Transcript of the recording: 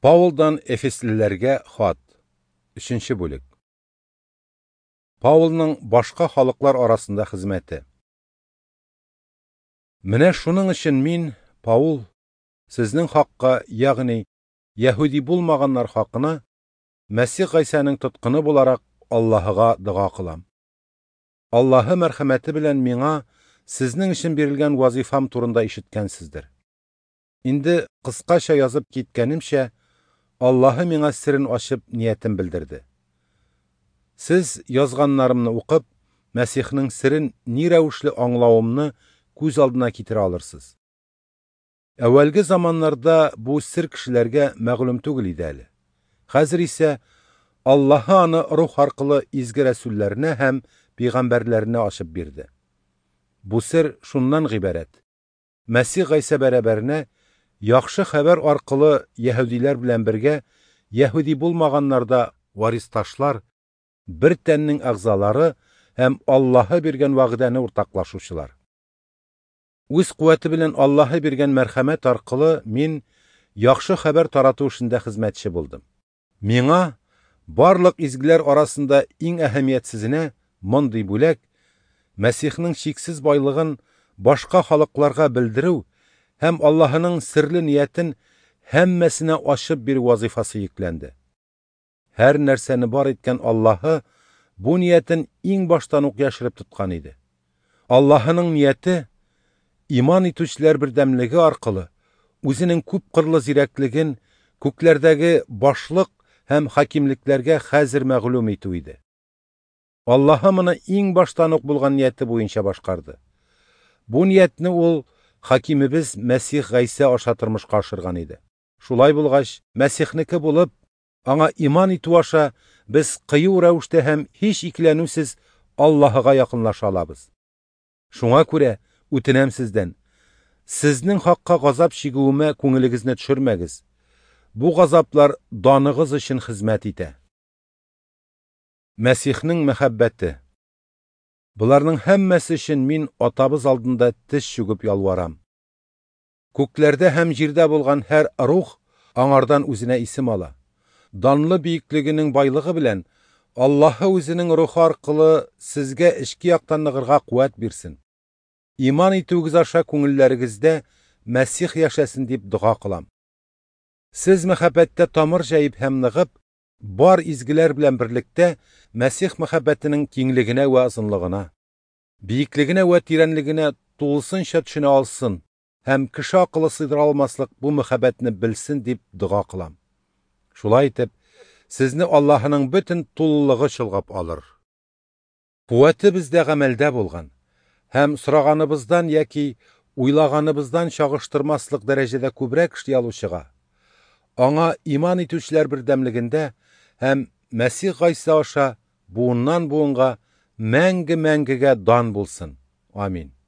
Паулдан Эфеслиләргә хат. 3-нче бүлек. Паулның башка халыклар арасында хезмәте. Менә шуның өчен мин, Паул, сезнең хакка, ягъни Яһуди булмаганнар хакына, Мәсих Гайсаның тоткыны буларак Аллаһыга дуга кылам. Аллаһы мәрхәмәте белән миңа сезнең өчен бирелгән вазифам турында ишеткәнсездер. Инде кыскача язып киткәнемчә, Аллаһы миңа сирен ачып ниятен белдерде. Сез язганнарымны укып, Мәсихнең сирен ни рәвешле аңлавымны күз алдына китерә алырсыз. Әвәлге заманнарда бу сир кешеләргә мәгълүм түгел иде әле. Хәзер исә Аллаһы аны рух аркылы изге рәсүлләренә һәм пәйгамбәрләренә ачып бирде. Бу сир шуннан гыйбарәт. Мәсих Гайса бәрабәренә яхшы хәбәр аркылы Яһудилар белән бергә Яһуди булмаганнарда варисташлар, бер тәннең әгъзалары һәм Аллаһы биргән вәгъдәне уртаклашучылар. Үз куәте белән Аллаһы биргән мәрхәмәт аркылы мин яхшы хәбәр тарату эшендә хезмәтче булдым. Миңа барлык изгеләр арасында иң әһәмиятсезенә мондый бүләк Мәсихнең чиксез байлыгын башка халыкларга белдерү һәм Аллаһының серле ниятен һәммәсенә ачып бирү вазифасы йөкләнде. Һәр нәрсәне бар иткән Аллаһы бу ниятен иң баштан ук яшереп тоткан иде. Аллаһының нияте иман итүчеләр бердәмлеге аркылы үзенең күп кырлы зирәклеген күкләрдәге башлык һәм хакимлекләргә хәзер мәгълүм итү иде. Аллаһы моны иң баштан ук булган нияте буенча башкарды. Бу ниятне ул хакимебез Мәсих Гайса аша тормышка ашырган иде. Шулай булгач, Мәсихнеке булып, аңа иман итү аша без кыю рәвештә һәм һич икеләнүсез Аллаһыга якынлаша алабыз. Шуңа күрә үтенәм сездән, сезнең хакка газап чигүемә күңелегезне төшермәгез. Бу газаплар даныгыз өчен хезмәт итә. Мәсихнең мәхәббәте. Буларның һәммәсе өчен мин атабыз алдында тез чүгеп ялварам. Күкләрдә һәм җирдә булган һәр рух аңардан үзенә исем ала. Данлы биеклегенең байлыгы белән Аллаһы үзенең рухы аркылы сезгә эчке яктан ныгырга куәт бирсен. Иман итүгез аша күңелләрегездә Мәсих яшәсен дип дуга кылам. Сез мәхәббәттә тамыр җәеп һәм ныгып, бар изгеләр белән берлектә Мәсих мәхәббәтенең киңлегенә вә озынлыгына, биеклегенә вә тирәнлегенә тулысынча төшенә алсын һәм кеше акылы сыйдыра алмаслык бу мәхәббәтне белсен дип дуга кылам. Шулай итеп, сезне Аллаһының бөтен тулылыгы чолгап алыр. Куәте бездә гамәлдә булган һәм сораганыбыздан яки уйлаганыбыздан чагыштырмаслык дәрәҗәдә күбрәк эшли алучыга, аңа иман итүчеләр бердәмлегендә һәм Мәсих Гайса аша буыннан буынга мәңге-мәңгегә дан булсын. Амин.